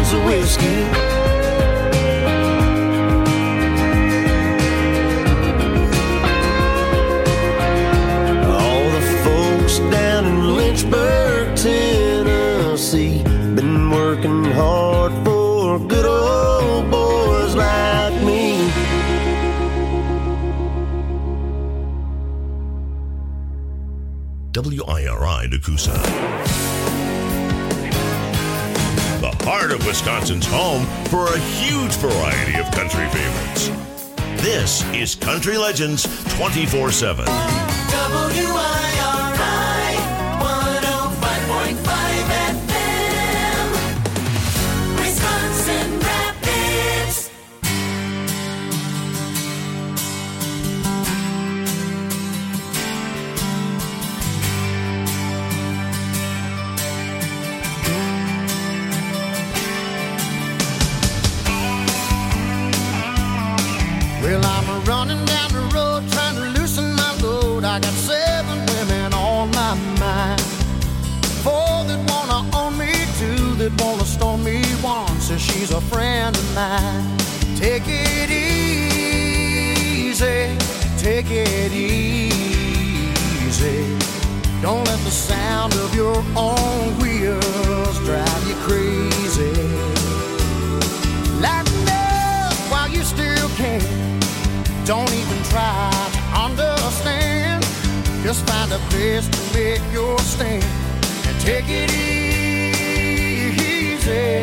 cans of whiskey. All the folks down in Lynchburg, Tennessee, been working hard for good old boys like me. WIRI Nakusa. The heart of Wisconsin's home for a huge variety of country favorites. This is Country Legends 24/7. WIRI 105.5 FM, Wisconsin Rapids. Well, I'm running down the road trying to loosen my load. I got 7 women on my mind. 4 that wanna own me, 2 that wanna stone me. 1 says she's a friend of mine. Take it easy, take it easy. Don't let the sound of your own wheels drive you crazy. Lighten up while you still can. Don't even try to understand. Just find a place to make your stand and take it easy.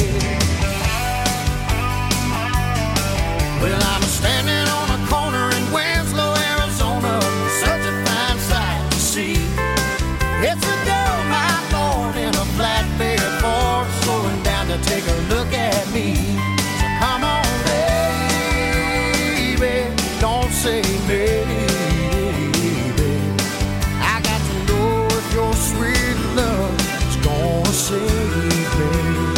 Well, I'm standing on a corner in Winslow, Arizona. Such a fine sight to see. It's a girl, my lord, in a flatbed Ford, slowing down to take a look at me. So come on, don't say maybe. I got to know if your sweet love is gonna save me.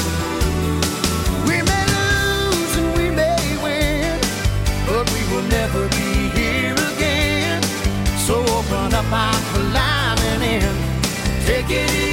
We may lose and we may win, but we will never be here again. So open up our climbing in, take it easy.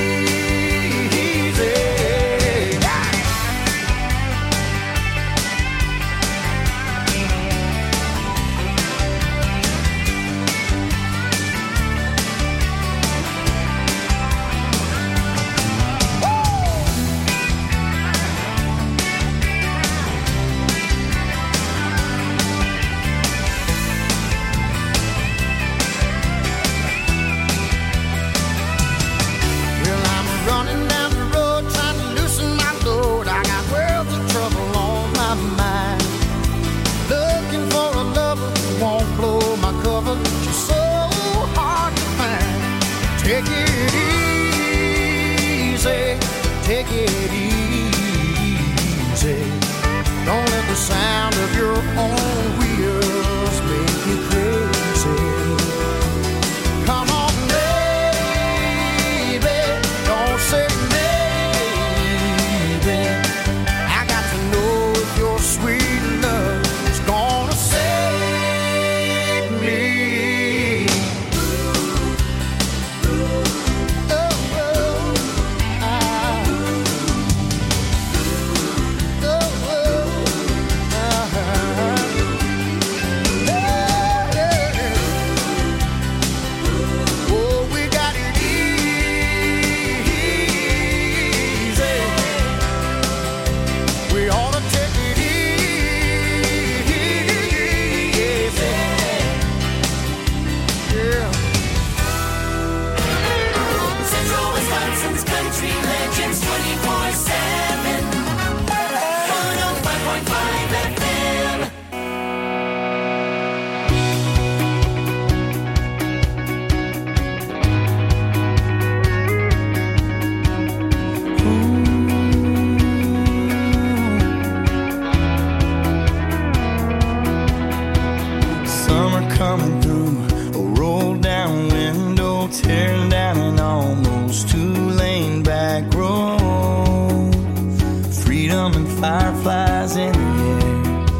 Take it easy, take it easy. Don't let the sound of your own wheels make you crazy. Come on, baby, don't say maybe. I got to know if your sweet love is gonna save me. Fireflies in the air.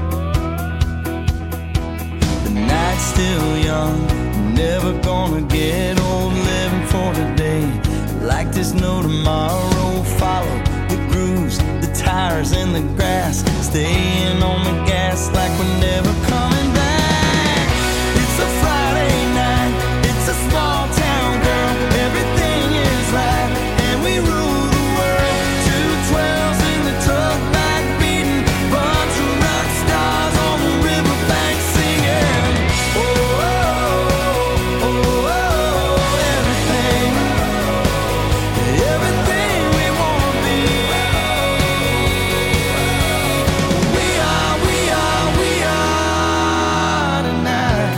The night's still young, never gonna get old. Living for today, like there's no tomorrow. Follow the grooves, the time. tires in the grass, staying on the gas like we're never coming back. It's a Friday night, it's a small town, girl, everything is right, and we rule the world. 212s in the truck back beating, bunch of rock stars on the riverbank singing. Oh, oh, oh, oh, oh, everything we wanna be. We are tonight.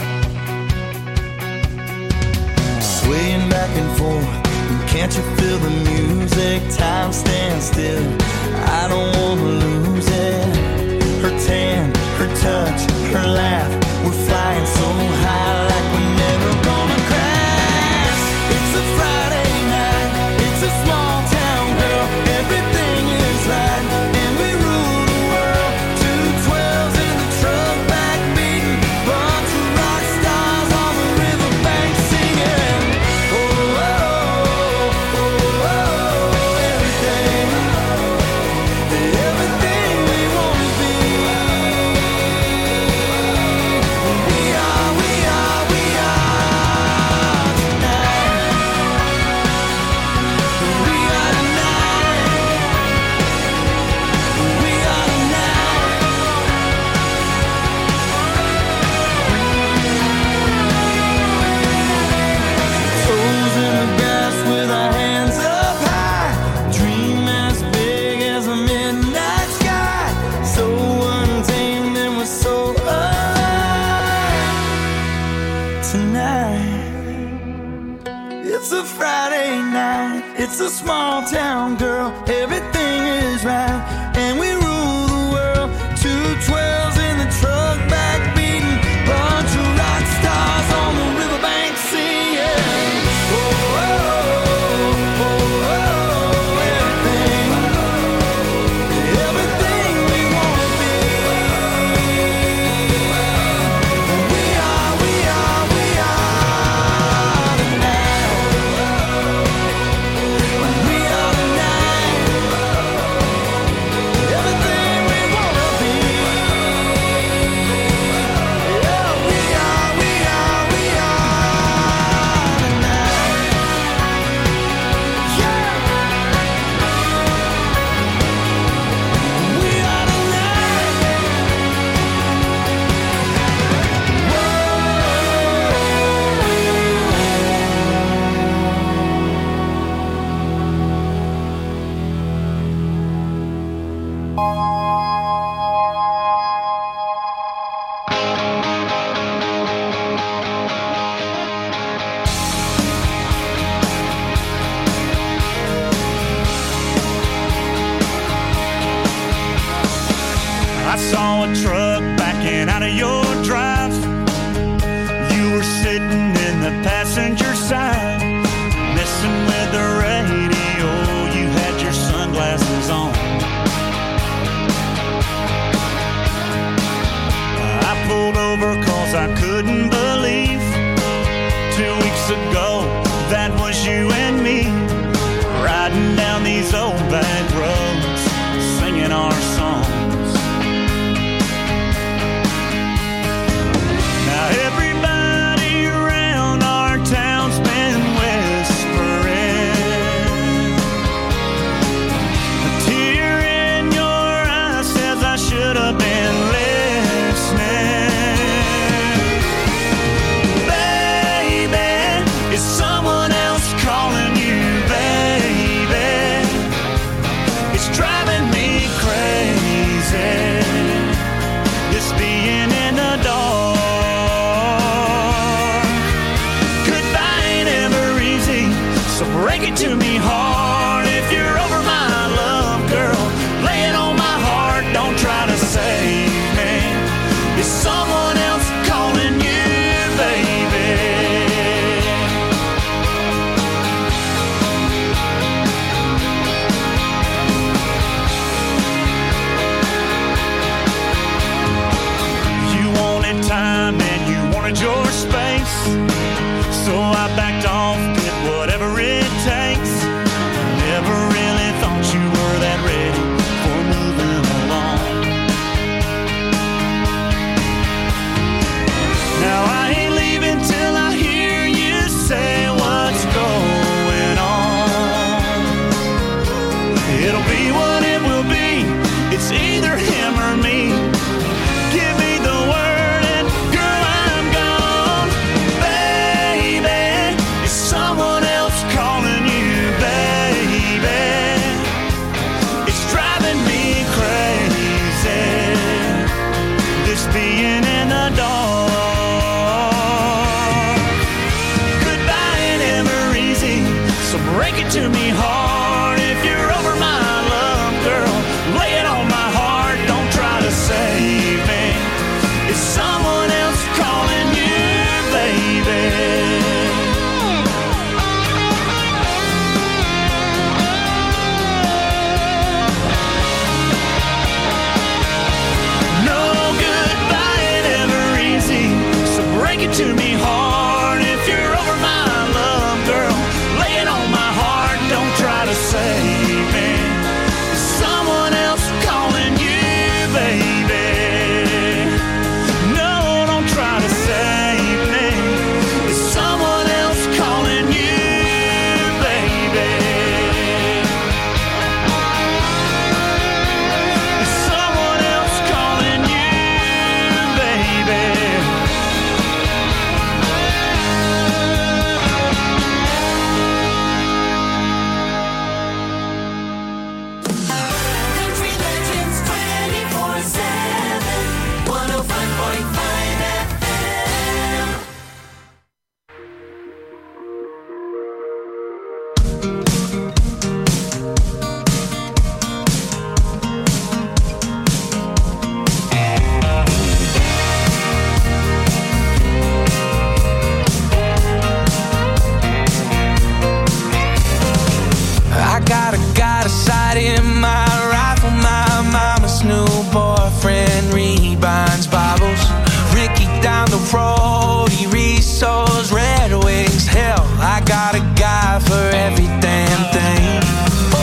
Swaying back and forth, can't you feel the music? Time stands still, I don't wanna lose it. Her tan, her touch, her laugh, we're flying so high like we're never gonna crash. It's a Friday night, it's a small town, girl, everything is right, and we rule the world. 212s in the truck back beating, bunch of rock stars on the riverbank singing. Oh, oh, oh, oh, oh, everything we wanna be. We are It's a Friday night, it's a small town, girl, everything is right, and we rule the world. 212s in the truck back beating, bunch of rock stars on the riverbank singing. Oh, oh, oh, oh, oh, everything we wanna be. We are I saw a truck backing out of your drive. You were sitting in the passenger side, messing with the radio. You had your sunglasses on. I pulled over 'cause I couldn't believe 2 weeks ago that was you and me, riding down these old back roads, singing our songs. to me hard if you're over my love, girl. Lay it on my heart, don't try to save me. Someone else calling you, baby. No, don't try to save me. Someone else calling you, baby. Someone else calling you, baby. Country Legends 24/7, 105.5 FM. I got a sight in my rifle. My mama's new boyfriend rebinds Bibles. Ricky down the road, he resows Red Wings. Hell, I got a guy for every damn thing. Oh,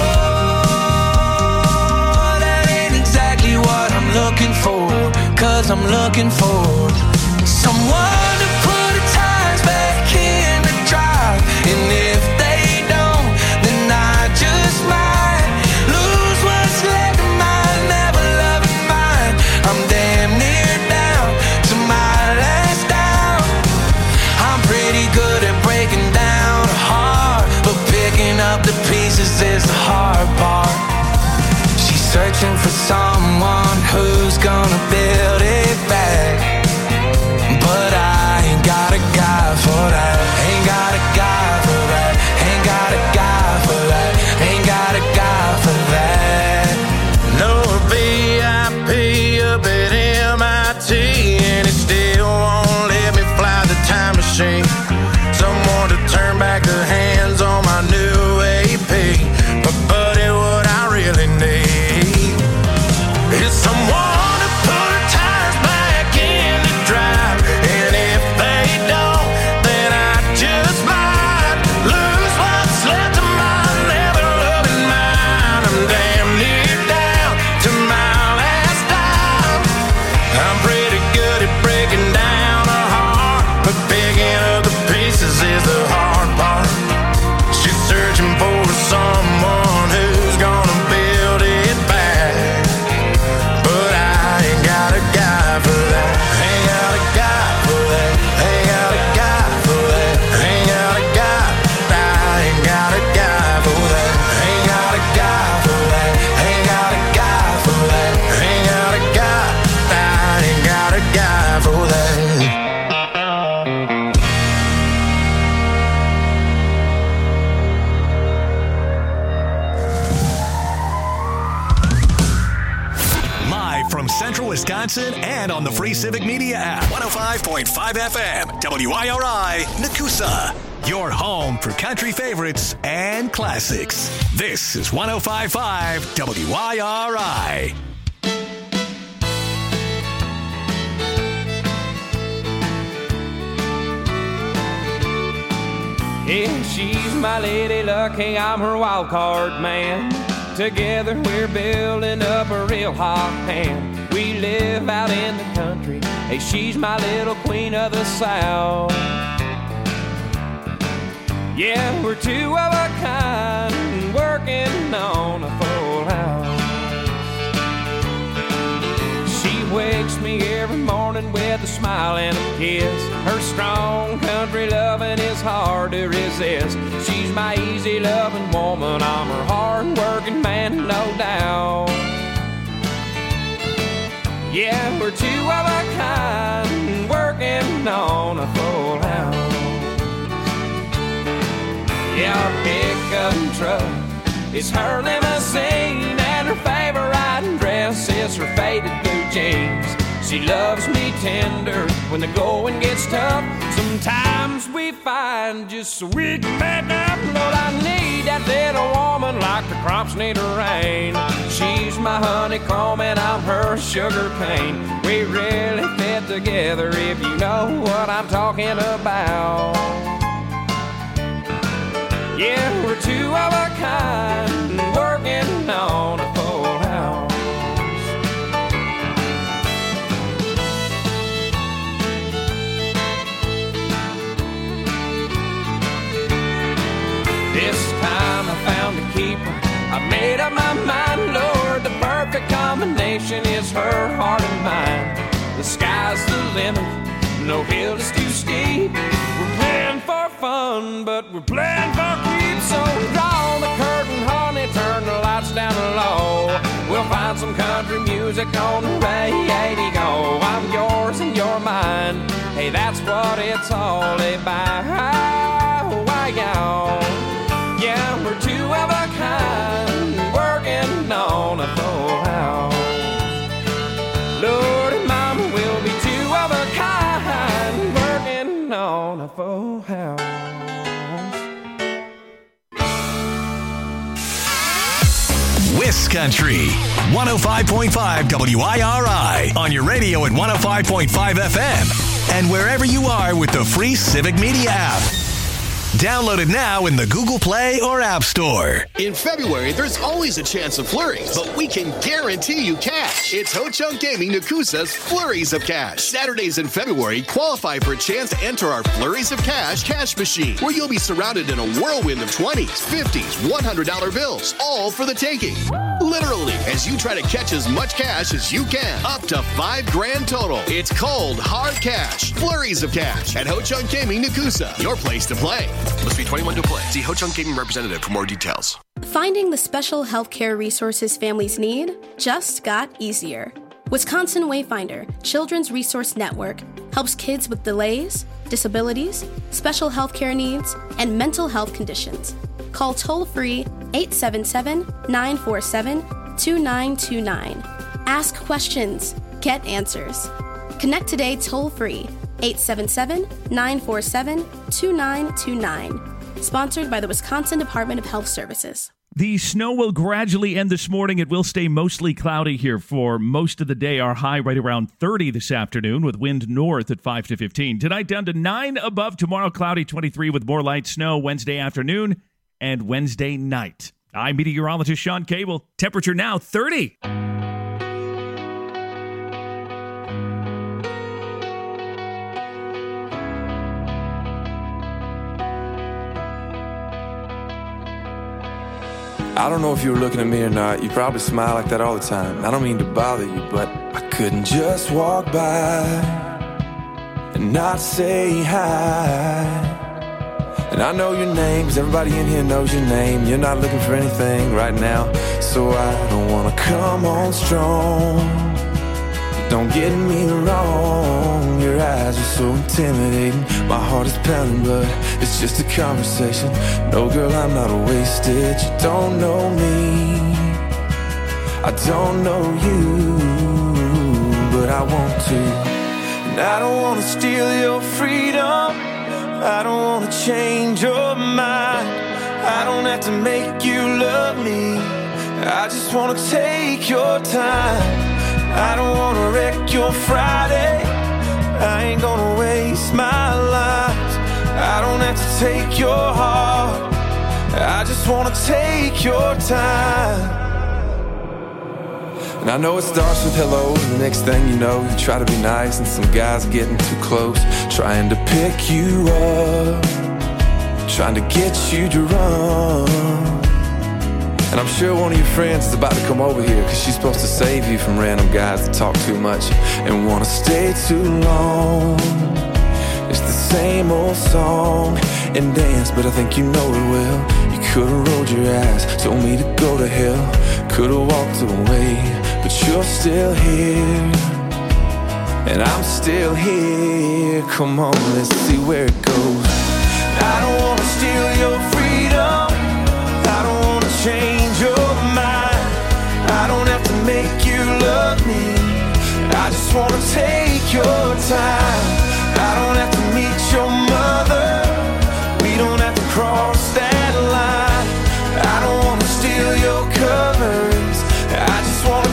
that ain't exactly what I'm looking for. 'Cause I'm looking for someone to put the tires back in the drive. And if they don't, then I just might lose what's left of my never loving mind. I'm damn near down to my last down. I'm pretty good at breaking down a heart, but picking up the pieces is the hard part. She's searching for someone who's gonna build it back. But I ain't got a guy for that. Ain't got a guy for that. Ain't got a guy for that. Ain't got a guy for that. No VIP up at MIT, and it still won't let me fly the time machine. Someone to turn back the hands on my new AP. But buddy, what I really need is someone to put her tires back in the drive. And if they don't, then I just might lose what's left of my never loving mind. I'm damn near down to my last dime. I'm pretty good at breaking down a heart, but picking up the pieces is the hard part. She's searching for someone who's gonna build it back. But I ain't got a guy for that. Ain't got a guy for that. Ain't got a guy for that. Ain't got a guy. I ain't got a guy for that. Ain't got a guy for that. Ain't got a guy for that. Ain't got a guy. I ain't got a guy for that. Live from Central Wisconsin and on the free Civic Media app. 105.5 FM, WIRI, Nakusa. Your home for country favorites and classics. This is 105.5 WIRI. Yeah, she's my lady luck, hey, I'm her wild card man. Together we're building up a real hot hand. We live out in the country, hey, she's my little queen of the South. Yeah, we're two of a kind, working on a full house. She wakes me every morning with a smile and a kiss. Her strong country loving is hard to resist. She's my easy loving woman, I'm her hard working man, no doubt. Yeah, we're two of a kind, working on a full house. Yeah, our pickup truck is her limousine, and her favorite dress is her faded blue jeans. She loves me tender when the going gets tough. Sometimes we find just so we can back up. Lord, I need that little woman like the crops need a rain. She's my honeycomb and I'm her sugar cane. We really fit together if you know what I'm talking about. Yeah, we're two of a kind, working on a full house. This time I found a keeper. I made up my mind, Lord, the perfect combination is her heart and mine. The sky's the limit, no hill is too steep. We're playing for fun, but we're playing for keeps. So draw the curtain, honey, turn the lights down low. We'll find some country music on the radio. I'm yours and you're mine. Hey, that's what it's all about. Why, y'all? Yeah, we're two of a kind, working on a full house. Lord and Mama will be two of a kind, working on a full house. Wiscountry, 105.5 WIRI on your radio at 105.5 FM and wherever you are with the free Civic Media app. Download it now in the Google Play or App Store. In February, there's always a chance of flurries, but we can guarantee you cash. It's Ho Chunk Gaming Nakusa's Flurries of Cash. Saturdays in February qualify for a chance to enter our Flurries of Cash cash machine, where you'll be surrounded in a whirlwind of 20s, 50s, $100 bills, all for the taking. Literally, as you try to catch as much cash as you can, up to $5,000 total. It's called Hard Cash. Flurries of Cash at Ho Chunk Gaming Nakusa, your place to play. Must be 21 to play. See Ho Chunk Gaming representative for more details. Finding the special healthcare resources families need just got easier. Wisconsin Wayfinder Children's Resource Network helps kids with delays, disabilities, special healthcare needs, and mental health conditions. Call toll-free 877-947-2929. Ask questions. Get answers. Connect today toll-free 877-947-2929. Sponsored by the Wisconsin Department of Health Services. The snow will gradually end this morning. It will stay mostly cloudy here for most of the day. Our high right around 30 this afternoon with wind north at 5 to 15. Tonight down to 9 above. Tomorrow cloudy 23 with more light snow Wednesday afternoon and Wednesday night. I'm meteorologist Sean Cable. Temperature now 30. I don't know if you were looking at me or not. You probably smile like that all the time. I don't mean to bother you, but I couldn't just walk by and not say hi. And I know your name, 'cause everybody in here knows your name. You're not looking for anything right now, so I don't wanna come on strong. Don't get me wrong, your eyes are so intimidating. My heart is pounding, but it's just a conversation. No, girl, I'm not wasted. You don't know me, I don't know you, but I want to. And I don't want to steal your freedom, I don't want to change your mind. I don't have to make you love me, I just want to take your time. I don't wanna wreck your Friday, I ain't gonna waste my life. I don't have to take your heart, I just wanna take your time. And I know it starts with hello, and the next thing you know, you try to be nice, and some guy's getting too close, trying to pick you up, trying to get you to run. And I'm sure one of your friends is about to come over here, 'cause she's supposed to save you from random guys that talk too much and wanna stay too long. It's the same old song and dance, but I think you know it well. You could've rolled your eyes, told me to go to hell, could've walked away, but you're still here, and I'm still here. Come on, let's see where it goes. I don't wanna steal your freedom, I don't wanna change your mind, I don't have to make you love me, I just wanna take your time. I don't have to meet your mother, we don't have to cross that line. I don't wanna steal your covers, I just wanna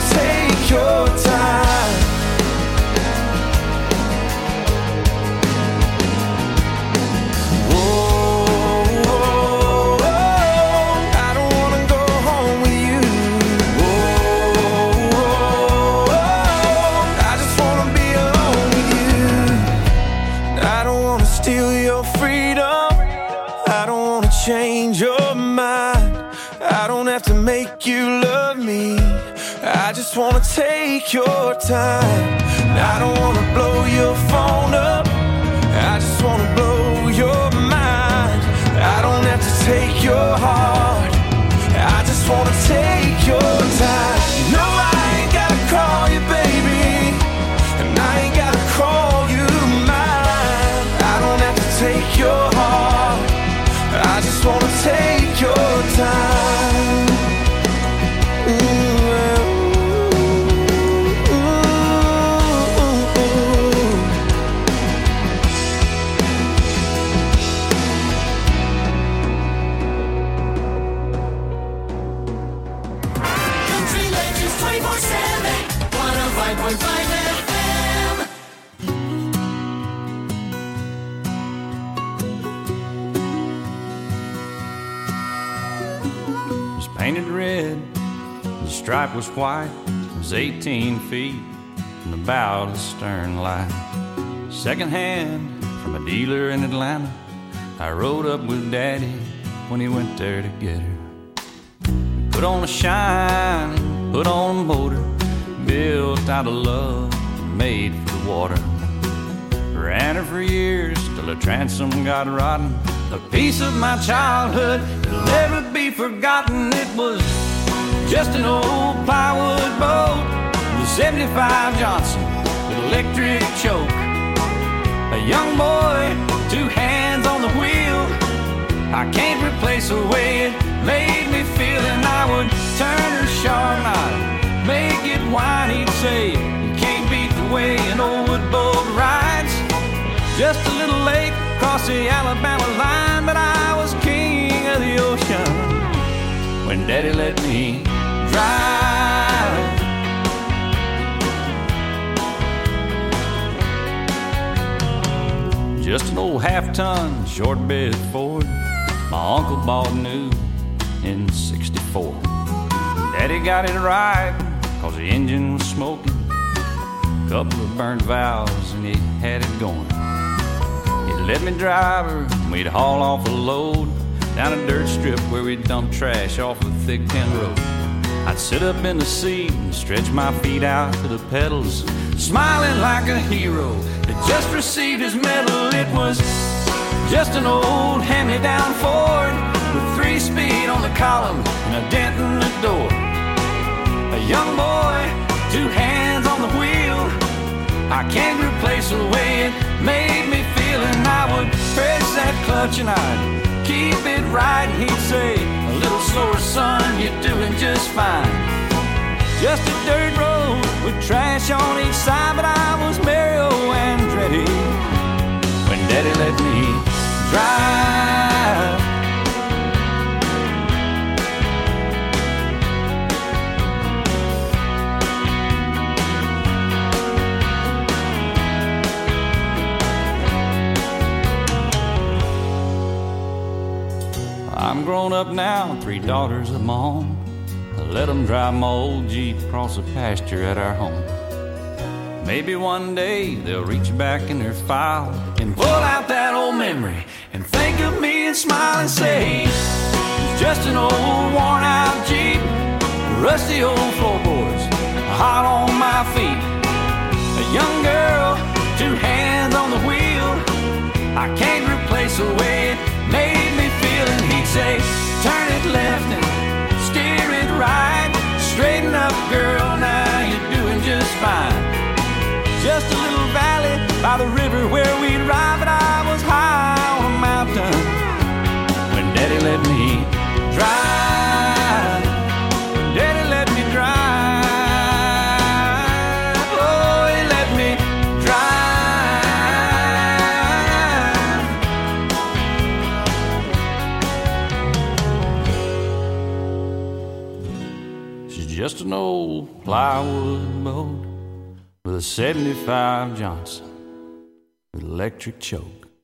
I just wanna take your time. I don't wanna blow your phone up. I just wanna blow your mind. I don't have to take your heart. I just wanna take your time. No, I ain't gotta call you baby, and I ain't gotta call you mine. I don't have to take your heart. I just wanna take your time. Painted red, the stripe was white. It was 18 feet from the bow to the stern light. Second hand from a dealer in Atlanta. I rode up with Daddy when he went there to get her. Put on a shine, put on a motor, built out of love, made for the water. Ran her for years till the transom got rotten. A piece of my childhood that'll never be forgotten. It was just an old plywood boat, the 75 Johnson with electric choke. A young boy, 2 hands on the wheel. I can't replace the way it made me feel. And I would turn her sharp knot, make it whine. He'd say, you can't beat the way an old wood boat rides. Just a little late across the Alabama line, but I was king of the ocean when Daddy let me drive. Just an old half-ton short bed Ford my uncle bought new in '64. Daddy got it right cause the engine was smoking, couple of burned valves and he had it going. He'd let me drive her and we'd haul off a load down a dirt strip where we'd dump trash off a thick tin road. I'd sit up in the seat and stretch my feet out to the pedals, smiling like a hero that just received his medal. It was just an old hand-me-down Ford with 3-speed on the column and a dent in the door. A young boy, 2 hands on the wheel. I can't replace the way it made me feel. And I would press that clutch and I'd keep it right. And he'd say, a little slower, son, you're doing just fine. Just a dirt road with trash on each side, but I was Mario Andretti when Daddy let me drive. I'm grown up now, 3 daughters of my own. I let them drive my old Jeep across the pasture at our home. Maybe one day they'll reach back in their file and pull out that old memory and think of me and smile and say, it's just an old worn out Jeep, rusty old floorboards, hot on my feet. A young girl, 2 hands on the wheel. I can't replace the way it made me feel. And he'd say, turn it left and steer it right. Straighten up, girl, now you're doing just fine. Just a little valley by the river where we'd ride, but I was high on a mountain when Daddy let me drive. Daddy let me drive. Oh, he let me drive. She's just an old plywood boat with a 75 Johnson with electric choke.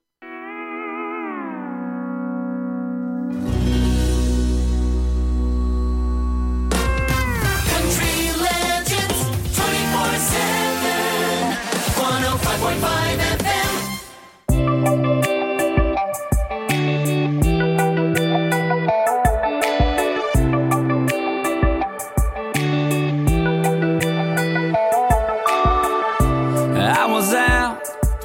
Country Legends 24/7 105.5 FM.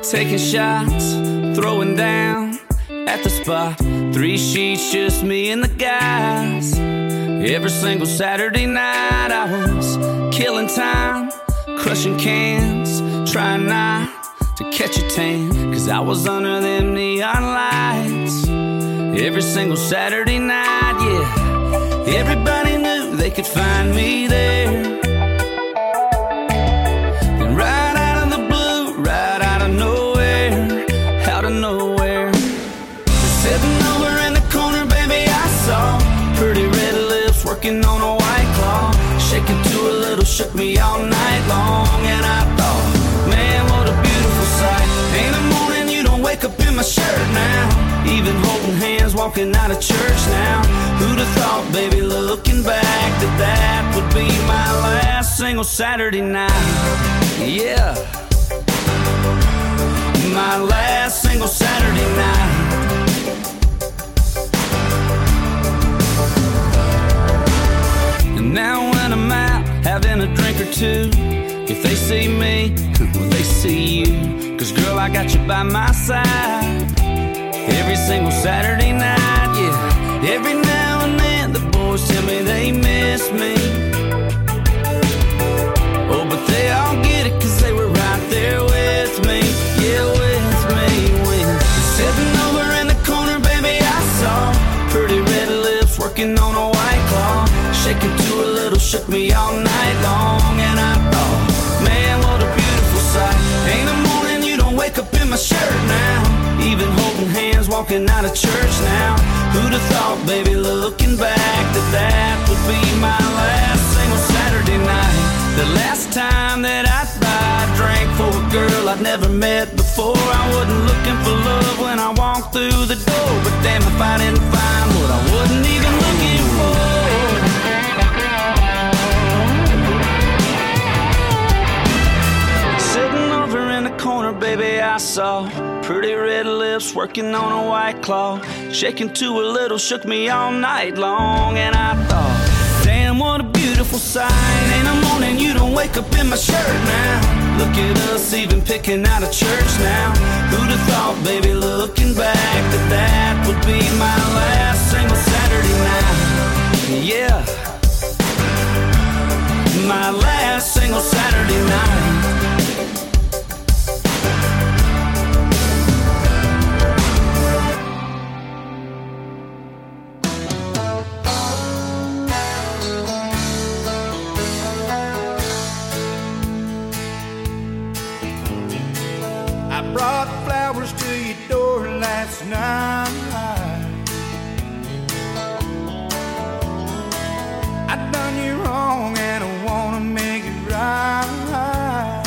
taking shots, throwing down at the spot. 3 sheets, just me and the guys. Every single Saturday night I was killing time, crushing cans, trying not to catch a tan, 'cause I was under them neon lights. Every single Saturday night, yeah. Everybody knew they could find me there. And right out of the blue, right out of nowhere, out of nowhere, sitting over in the corner, baby, I saw pretty red lips working on a White Claw, shaking to a little, shook me all night long. And I thought, man, what a beautiful sight. In the morning you don't wake up in my shirt now, even holding hands walking out of church now. Who'd have thought, baby, looking back, that that would be my last single Saturday night. Yeah, my last single Saturday night. And now when I'm out having a drink or two, if they see me, well, they see you. 'Cause girl, I got you by my side every single Saturday night, yeah. Every now and then the boys tell me they miss me. Oh, but they all get it 'cause they were right there with me. Yeah, with me. When sitting over in the corner, baby, I saw pretty red lips working on a White Claw, shaking to a little, shook me all night long. And I thought, man, what a beautiful sight. Ain't a morning you don't wake up in my shirt now, even holding hands walking out of church now. Who'd have thought, baby, looking back, that that would be my last single Saturday night. The last time that I drank for a girl I'd never met before. I wasn't looking for love when I walked through the door, but damn if I didn't find what I wasn't even looking for. Sitting over in the corner, baby, I saw pretty red lips working on a White Claw, shaking to a little, shook me all night long. And I thought, damn, what a beautiful sight. In the morning you don't wake up in my shirt now, look at us even picking out of church now. Who'd have thought, baby, looking back, that that would be my last single Saturday night. Yeah, my last single Saturday night. Brought flowers to your door last night. I done you wrong and I wanna make it right.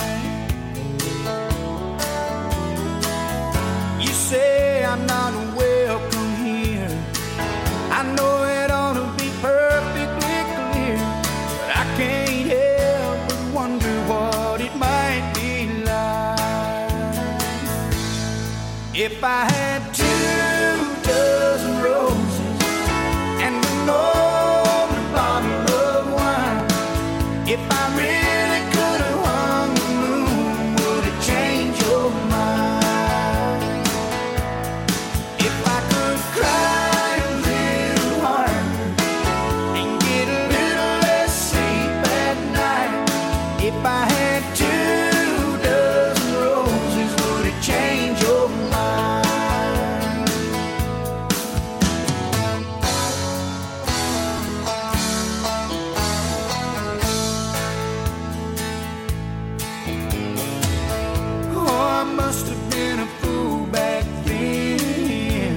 You say I'm not welcome here. I know it ought to be perfectly clear, but I can't help but wonder what it might be like if I had 2 dozen roses and an old bottle of wine. If I really could have hung the moon, would it change your mind? If I could cry a little harder and get a little less sleep at night. If I had 2 dozen roses, would it change your mind? Oh, I must have been a fool back then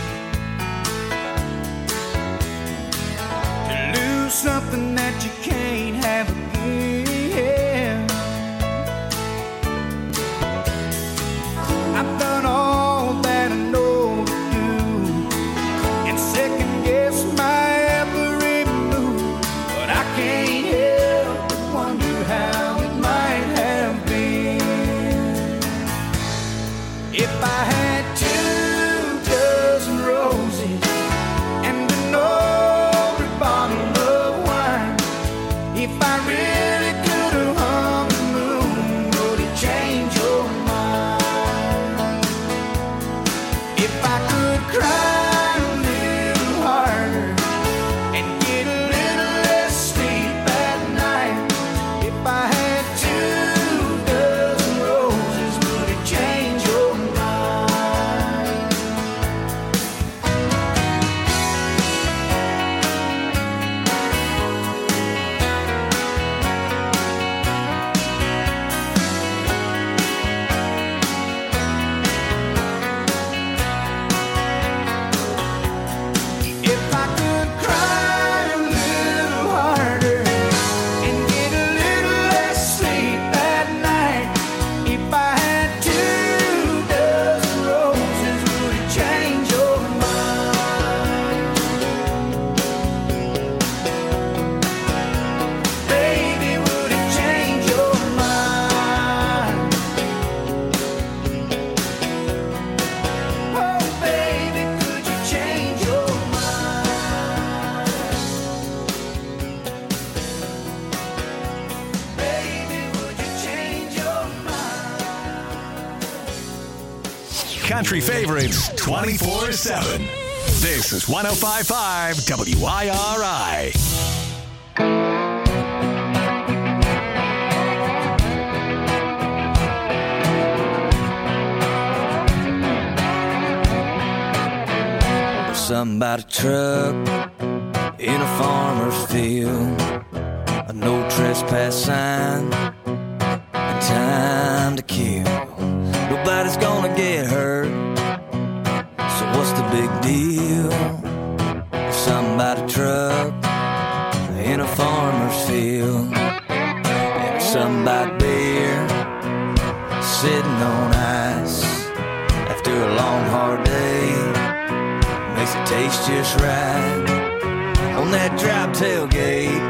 to lose something that you can't have again. I've done all that I know to do and second guess my every move, but I can't help but wonder how it might have been if I had 2 dozen roses and an old bottle of wine. If I really could have hung the moon, would it change your mind? country favorites 24/7. This is 105.5 WIRI. Something about a truck in a farmer's field, a no trespass sign, and time to kill. Nobody's gonna get hurt, so what's the big deal? Something about a truck in a farmer's field, and something about beer sitting on ice after a long hard day. Makes it taste just right on that drop tailgate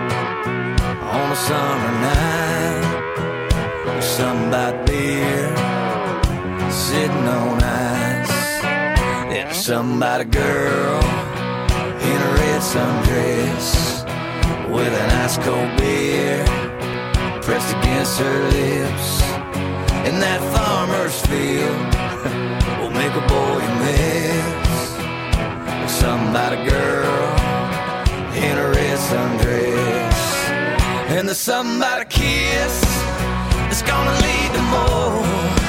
on a summer night. There's something about beer sitting on ice. And there's something about a girl in a red sundress with an ice cold beer pressed against her lips. And that farmer's field will make a boy miss. Something about a girl in a red sundress. And there's something about a kiss that's gonna lead to more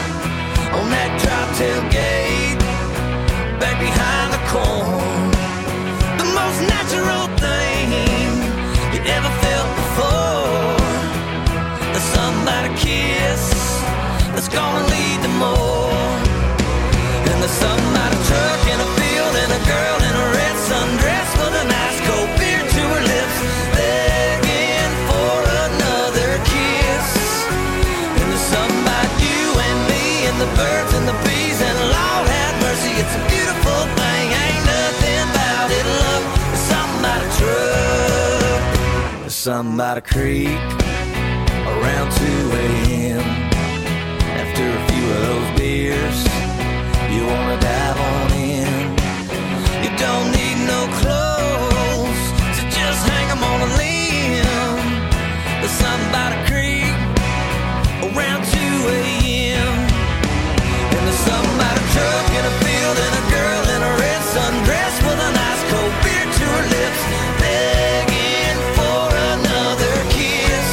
on that drop tailgate back behind the corn. The most natural thing you ever felt before. There's something about a kiss that's gonna lead to more. And there's something about a truck in a field and a girl in a red sundress with an ice cold beer to her lips, begging for another kiss. And there's something about you and me and the birds and the bees, and Lord have mercy, it's a beautiful thing. Ain't nothing about it, love. There's something about a truck. There's something about a creek around 2 a.m. After a few of those beers, you wanna dive on in. You don't need no clothes to just hang them on a limb. There's something about a creek around 2 a.m. And there's something about a truck in a field and a girl in a red sundress with an ice cold beer to her lips, begging for another kiss.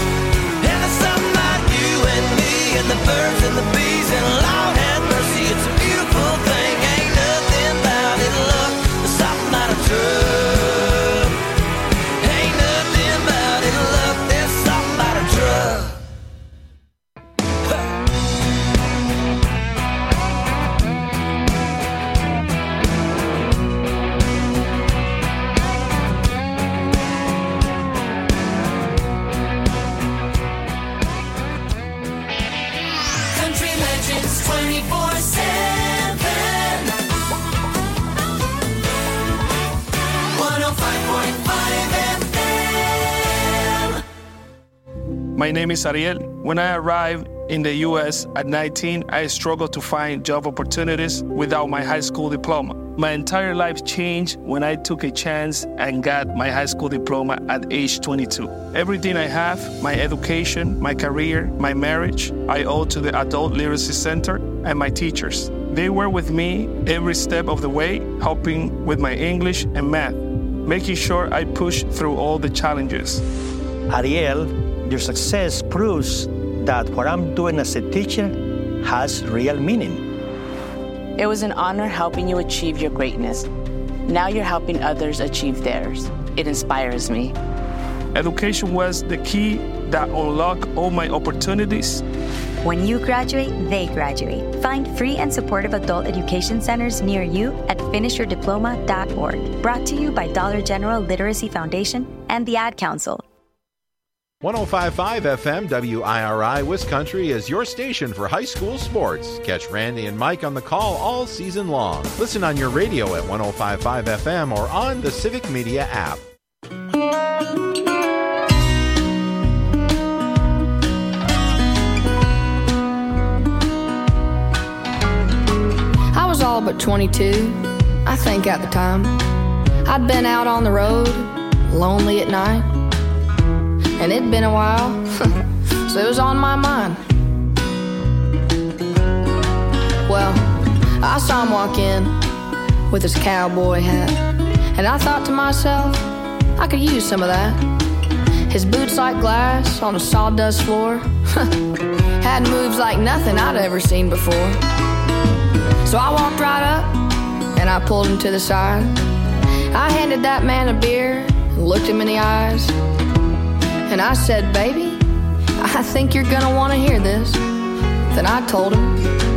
And there's something about you and me and the birds and the bees, and Lord have mercy, it's a beautiful thing. Ain't nothing about it, love. There's something about a truck. Ain't nothing about it, love. There's something about a truck. Country Legends 24/7. 105.5 FM. My name is Ariel. When I arrived in the U.S. at 19, I struggled to find job opportunities without my high school diploma. My entire life changed when I took a chance and got my high school diploma at age 22. Everything I have, my education, my career, my marriage, I owe to the Adult Literacy Center and my teachers. They were with me every step of the way, helping with my English and math, making sure I pushed through all the challenges. Ariel, your success proves that what I'm doing as a teacher has real meaning. It was an honor helping you achieve your greatness. Now you're helping others achieve theirs. It inspires me. Education was the key that unlocked all my opportunities. When you graduate, they graduate. Find free and supportive adult education centers near you at finishyourdiploma.org. Brought to you by Dollar General Literacy Foundation and the Ad Council. 105.5 FM WIRI Wiscountry is your station for high school sports. Catch Randy and Mike on the call all season long. Listen on your radio at 105.5 FM or on the Civic Media app. I was all but 22, I think at the time. I'd been out on the road, lonely at night. And it'd been a while, so it was on my mind. Well, I saw him walk in with his cowboy hat, and I thought to myself, I could use some of that. His boots like glass on a sawdust floor had moves like nothing I'd ever seen before. So I walked right up and I pulled him to the side. I handed that man a beer and looked him in the eyes, and I said, baby, I think you're gonna want to hear this. Then I told him,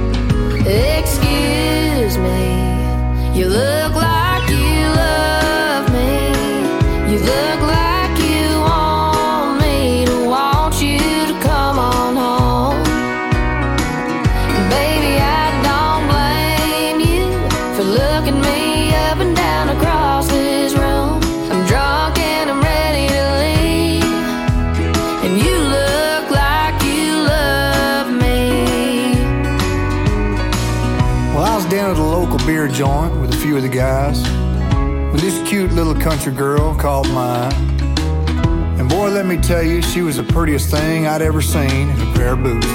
excuse me, you look like you love me. You look like you want me to want you to come on home. Baby, I don't blame you for looking me up and down across this room. I'm drunk and I'm ready to leave, and you look like you love me. Well, I was down at a local beer joint with a few of the guys, with this cute little country girl called mine. And boy, let me tell you, she was the prettiest thing I'd ever seen in a pair of boots.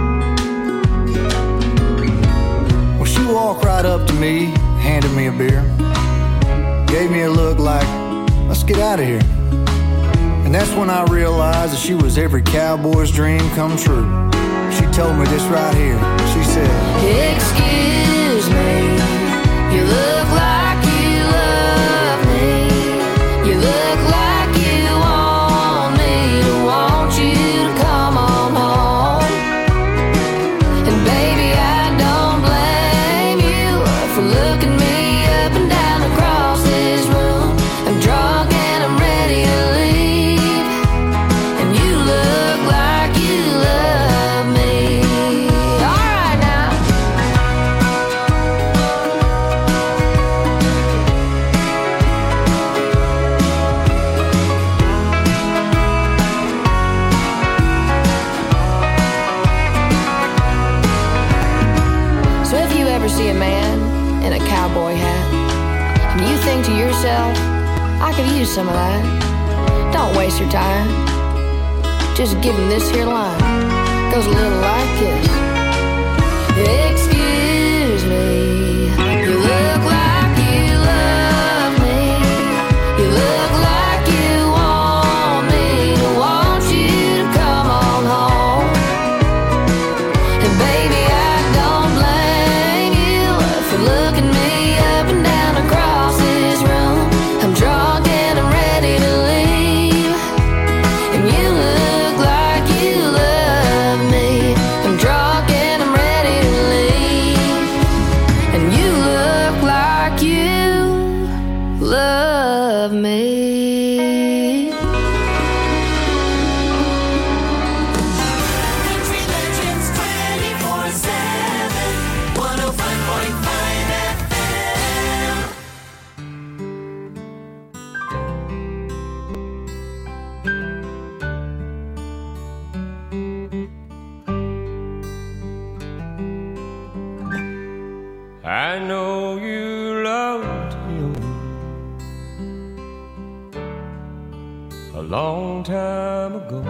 Well, she walked right up to me, handed me a beer, gave me a look like, let's get out of here. And that's when I realized that she was every cowboy's dream come true. She told me this right here. She said, excuse me, you look like you love me. You look like you want me to want you to come on home. And baby, I don't blame you for looking me up and down across this room. I'm drunk and I'm ready to leave, and you look like you love me. All right now. So if you ever see a man in a cowboy hat and you think to yourself, I could use some of that, don't waste your time. Just give him this here line. Goes a little like this. Excuse me, you look like you love me. You look like you want me to want you to come on home. And baby, I don't blame you for looking me up and down across this room. I'm drunk and I'm ready to leave, and you look like you love me. I'm drunk and I'm ready to leave, and you look like you love me. Country Legends 24/7, 105.5 FM. I know you loved him a long time ago,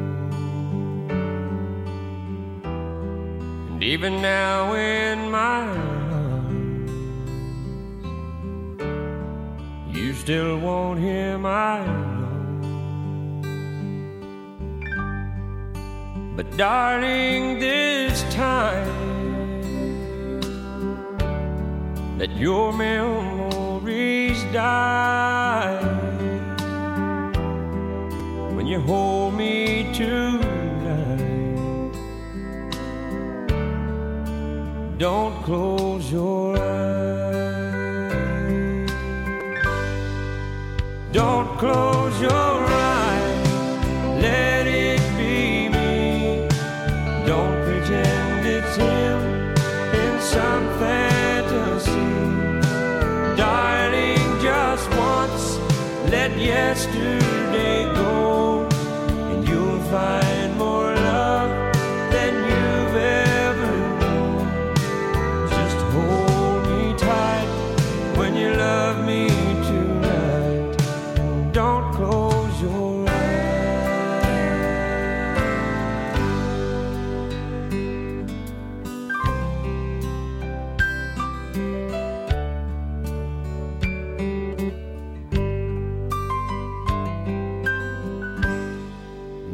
and even now in my arms, you still want him, I know. But darling, this time let your memories die. When you hold me tonight, don't close your eyes. Don't close your eyes, let it be me. Don't pretend it's him in some fantasy. Darling, just once, let yesterday go, and you'll find more love than you've ever known. Just hold me tight when you love me tonight. Don't close your eyes.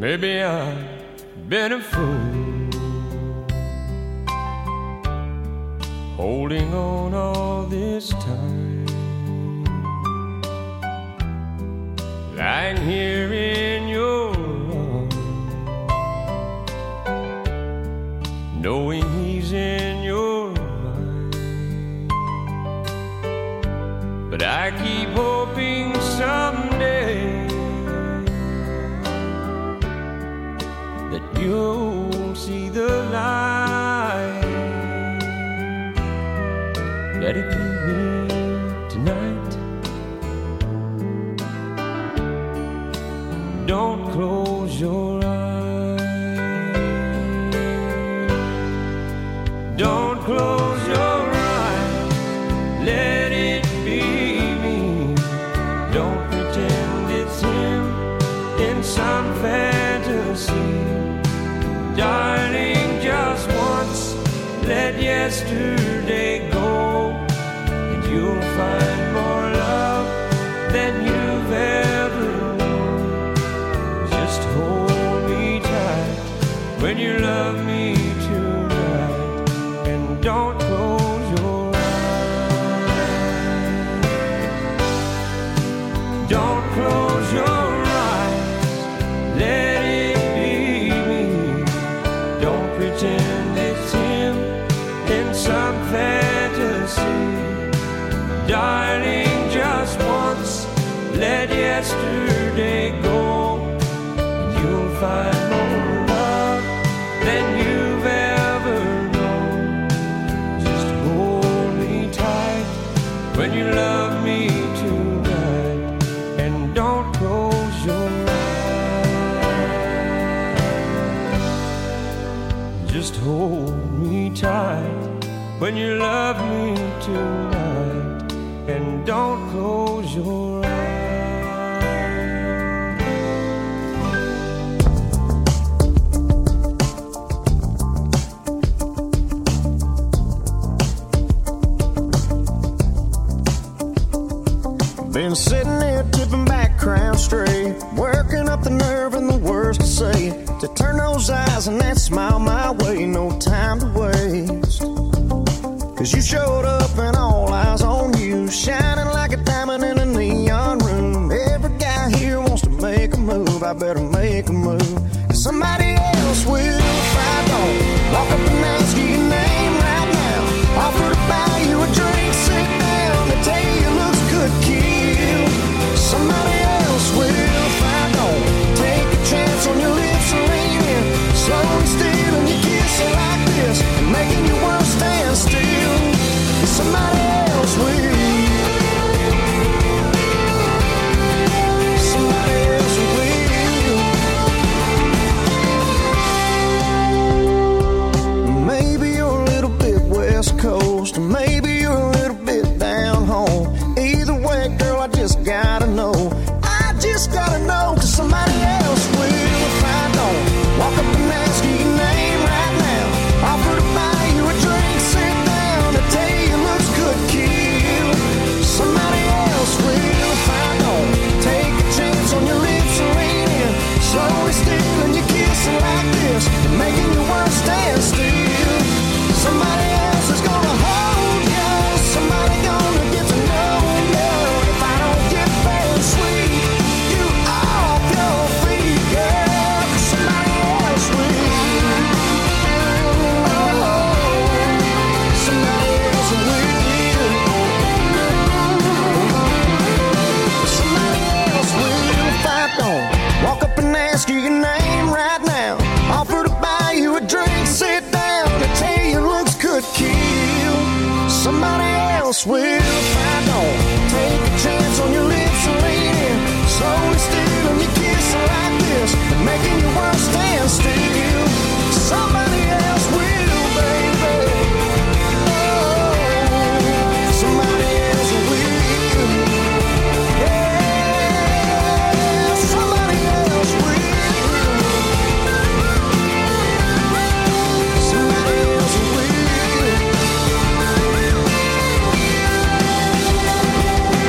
Maybe I've been a fool, holding on all this time, lying here in your arms, knowing he's in your mind. But I keep hoping someday that you'll see the light. Let it be here tonight. Don't close your eyes. Don't close your eyes. Let it be me. Don't pretend it's him in some fantasy. Darling, just once, let yesterday go, and you'll find more love than you've ever known. Just hold me tight when you love me tonight, and don't close your eyes. Don't close your eyes. Let it pretend it's him in some fantasy. Darling, just once, let yesterday go, and you'll find more love than you've ever known. Just hold me tight when you love me tonight, and don't close your eyes. Just hold me tight when you love me tonight, and don't close your eyes. Been sitting here tipping back, crown straight, working up the nerve and the words to say, to turn those eyes and that smile my way. No time to waste, 'cause you showed up and all eyes on you, shining like a diamond in a neon room. Every guy here wants to make a move. I better make a move, 'cause somebody else will if I don't. Walk up and ask you your name right now, offer to buy you a drink, sit down, they tell you looks good, kill. Somebody else will if I don't. Take a chance on your lips and lean in, slowly stealing your kiss like this, and making your world stand still. Somebody else will. Somebody else will. Maybe you're a little bit West Coast, or maybe you're a little bit down home. Either way, girl, I just gotta know. I just gotta know, 'cause somebody else will if I don't. Walk up and ask you your name right now, offer to buy you a drink, sit down, to tell you looks good, kill. Somebody else will if I don't. Take a chance on your lips and lean in, slowly stealing your kissing like this, making your world stand still. Somebody else is gonna hold you, somebody gonna get to know you. If I don't get very sweet, you off your feet, girl, 'cause somebody else will. Oh, somebody else will. Somebody else will if I don't. Walk up and ask you your name right now, offer to buy you a drink, sit down, to tell you looks good, kill. Somebody else will if I don't. Take a chance on your lips and lean in, slowly stealing your kiss like this, making your world stand still. Somebody else will, baby. Oh, somebody else will. Yeah, somebody else will. Somebody else will.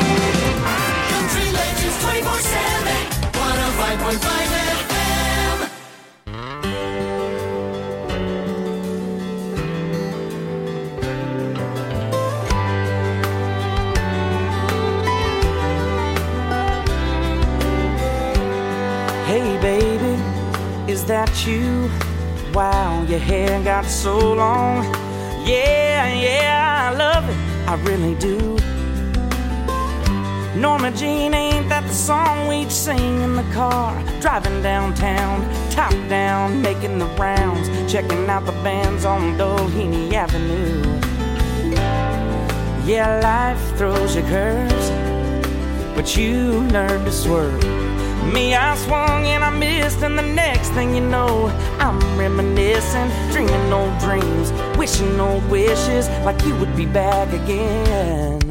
Country Legends 24/7, 105.5 FM. that you? Wow, your hair got so long. Yeah, I love it, I really do. Norma Jean, ain't that the song we'd sing in the car? Driving downtown, top down, making the rounds, checking out the bands on Doheny Avenue. Yeah, life throws you curves, but you learn to swerve. Me, I swung and I missed, and the next thing you know, I'm reminiscing, dreaming old dreams, wishing old wishes, like you would be back again.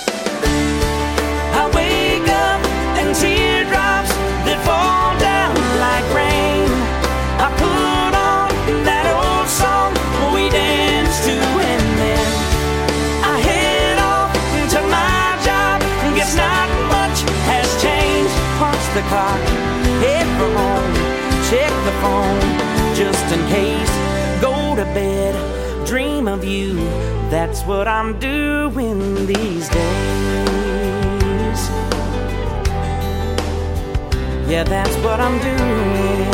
I wake up and teardrops that fall down like rain. I put on that old song we danced to, and then I head off to my job. Guess not much has changed. Punch the clock, head for home, check the phone just in case. Go to bed, dream of you. That's what I'm doing these days. Yeah, that's what I'm doing.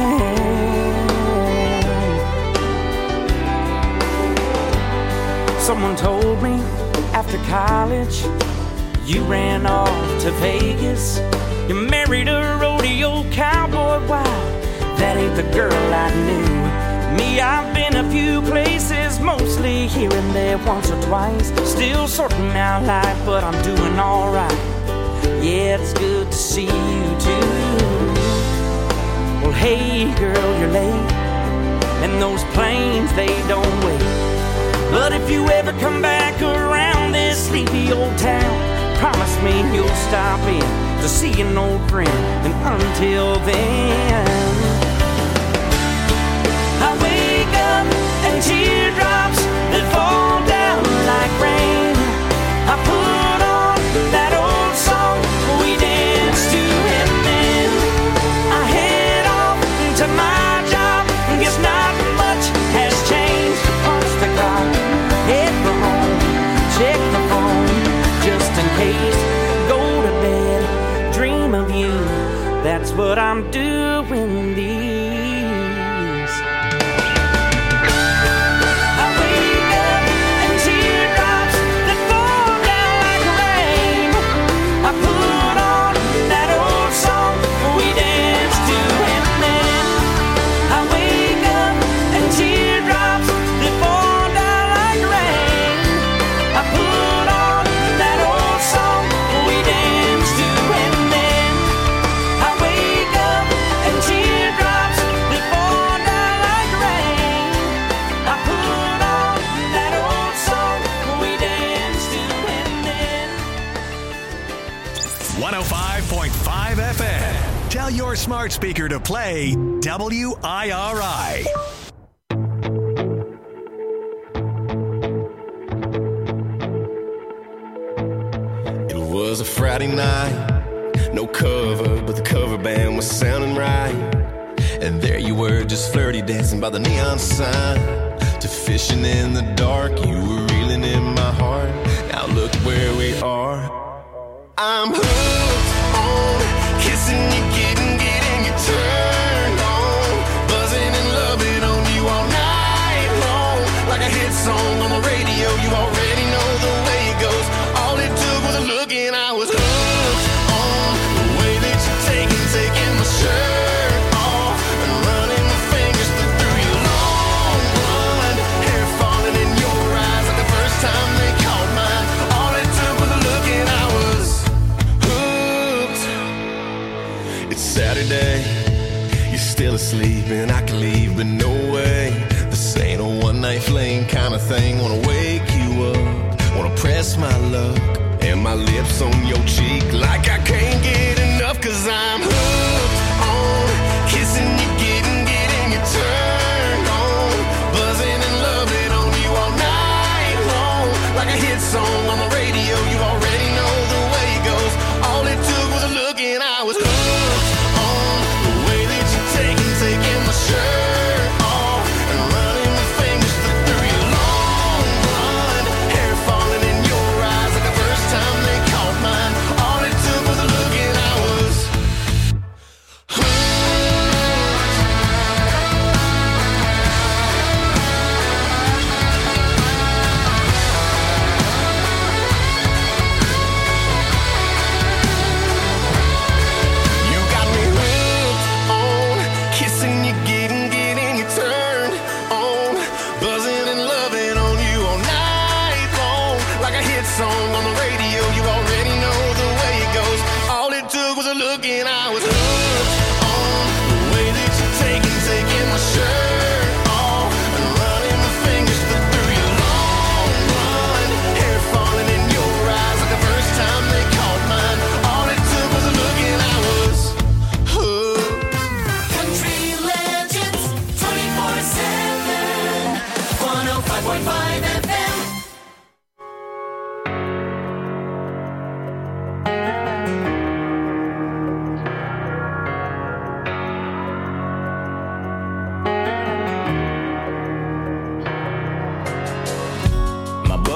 Someone told me after college you ran off to Vegas. You married a rodeo cowboy. Wow, that ain't the girl I knew. Me, I've been a few places, mostly here and there, once or twice. Still sorting out life, but I'm doing alright. Yeah, it's good to see you too. Well, hey girl, you're late, and those planes, they don't wait. But if you ever come back around this sleepy old town, promise me you'll stop in to see an old friend. And until then, I wake up and teardrops that fall down like rain. I put on that old song we danced to, and then I head off to my job. Guess not much has changed. Punch the clock, head for home, check the phone just in case. Go to bed, dream of you. That's what I'm doing these. I wake up and teardrops that fall down like rain. I put on that old song we danced to, and then I wake up and teardrops that fall down like rain. I put on that old song we danced to, and then I wake up and teardrops that fall down like rain. I put on that old song we danced to, and then 105.5 FM. Tell your smart speaker to play WIRI. It was a Friday night, no cover, but the cover band was sounding right. And there you were, just flirty dancing by the neon sign. To fishing in the dark, you were reeling in my heart. Now look where we are. I'm hooked on kissing you, getting you turned on, buzzing and loving on you all night long. Like a hit song on the radio, you already know the way it goes. All it took was a look and I was hooked on the way that you're taking my shirt off and running my fingers through your long blonde hair, falling in your eyes like the first time they caught mine. All it took was a look and I was hooked. It's Saturday, you're still asleep and I can leave, but no way. This ain't a one night fling kind of thing. Wanna wake you up, wanna press my luck and my lips on your cheek like I can't get enough. Cause I'm hooked on kissing you, getting you turned on, buzzing and loving on you all night long. Like a hit song on the radio, you already know the way it goes. All it took was a look and I was hooked on the way that you're taking my shirt off and running my fingers through your long blonde hair, falling in your eyes like the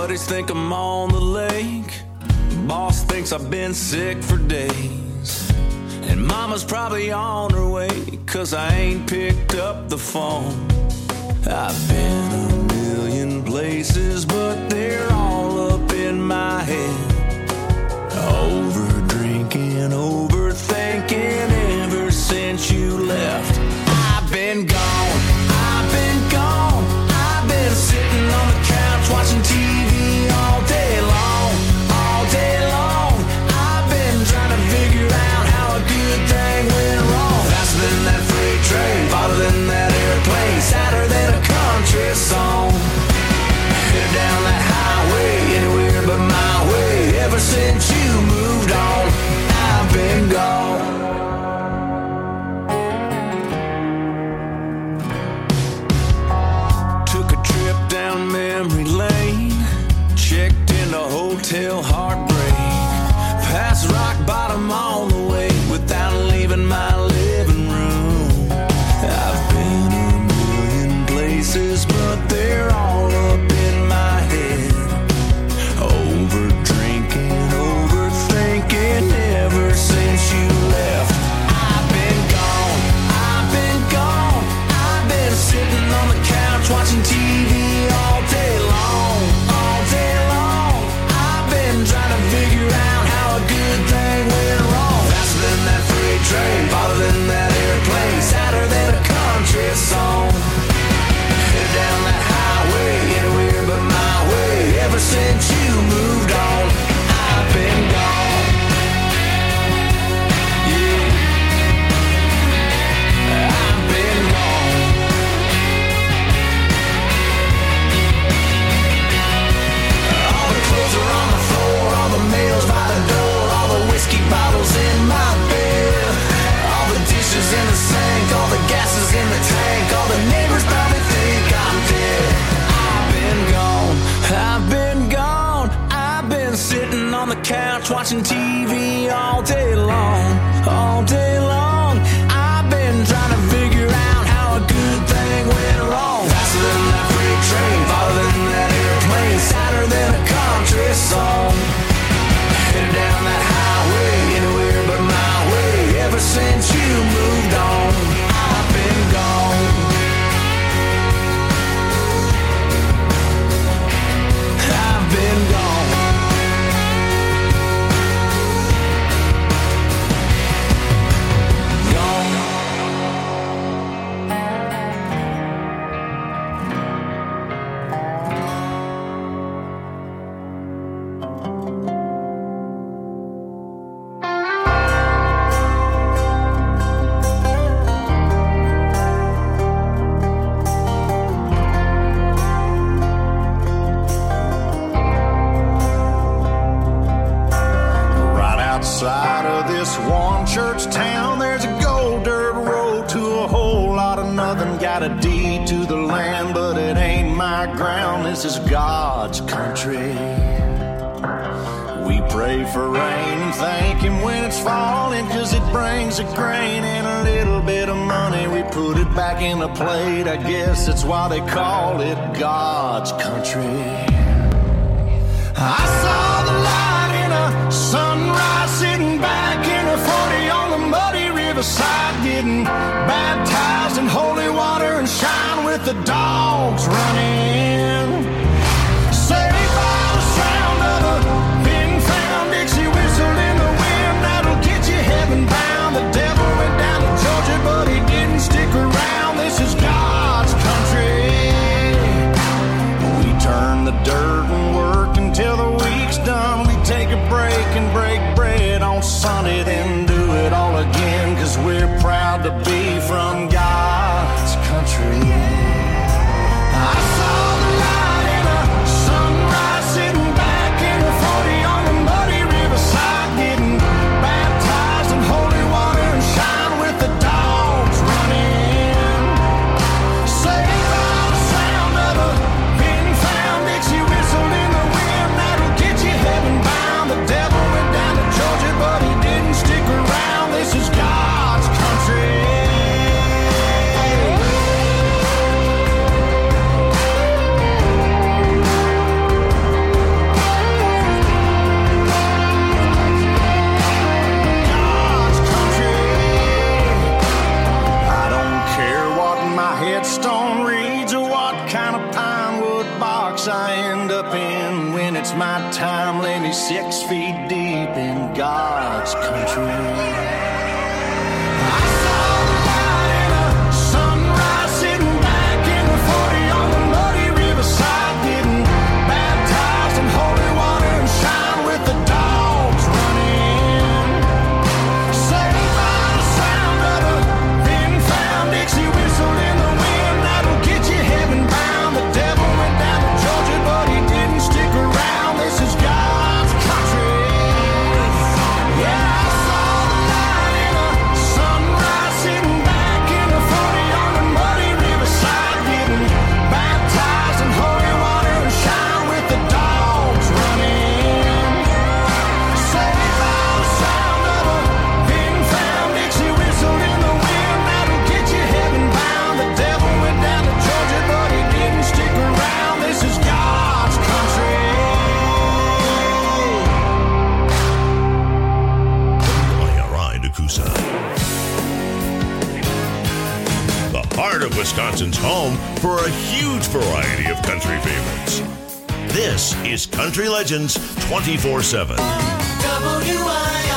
Buddies think I'm on the lake. Boss thinks I've been sick for days. And mama's probably on her way, 'cause I ain't picked up the phone. I've been a million places, but they're all up in my head. Over drinking, overthinking ever since you left. I've been gone, I've been gone. I've been sitting on the couch watching TV all day long, all day long. I've been trying to figure out how a good thing went wrong. Faster than that freight train, farther than that airplane, sadder than a country song. Headed down that highway, anywhere but my way. Ever since you moved on, I've been gone. Took a trip down memory lane, checked into Hotel Heartbreak, past rock bottom on the way without leaving my living room. I've been a million places, but they're all up in my head. Over drinking, overthinking ever since you left. I've been gone, I've been gone. I've been sitting on the couch watching TV all day long, all day long. I've been trying to figure out how a good thing went wrong. Faster than that freight train, farther than that airplane, sadder than a country song. Headed down that highway, anywhere but my way. Ever since you moved on, I've been gone. Yeah, I've been gone. All the clothes are on the floor, all the mail's by the door, all the whiskey bottles in my bed, all the dishes in the sink, all the gases in the tank, all the neighbors probably think I'm dead. I've been gone, I've been gone. I've been sitting on the couch watching TV all day long, all day long. I've been trying to figure out how a good thing went wrong. Faster than that freight train, farther than that airplane, sadder than a country song. Headed down that highway, anywhere but my way. Ever since you moved on, I've been gone. I've been gone. Right outside of this one church town, there's a gold dirt road to a whole lot of nothing. Got a deed to the land, but it ain't my ground. This is God's country. We pray for rain and thank Him when it's falling, 'cause it brings a grain and a little bit of money. We put it back in the plate, I guess that's why they call it God's country. I saw the light in a sunrise, sitting back in a 40 on the muddy riverside, getting baptized in holy water and shine with the dogs running. Saved by the sound of a pin found Dixie whistle in the wind, that'll get you heaven bound. The devil went down to Georgia, but he didn't stick around. This is God's country. We turn the dirt and work until the week's done. We take a break and break bread on Sunday, then do it all again, 'cause we're proud to be from God's country. I saw the light in a sunrise, sitting back in a 40 on the muddy riverside, getting baptized in holy water and shine with the dogs running. Saved by the sound of a pin found Dixie whistle in the wind, that'll get you heaven bound. The devil went down to Georgia, but he didn't stick around. This is God's country. stone reeds or what kind of pine wood box I end up in when it's my time. Lay me 6 feet deep in God's country. Wisconsin's home for a huge variety of country favorites. This is Country Legends 24/7. WIR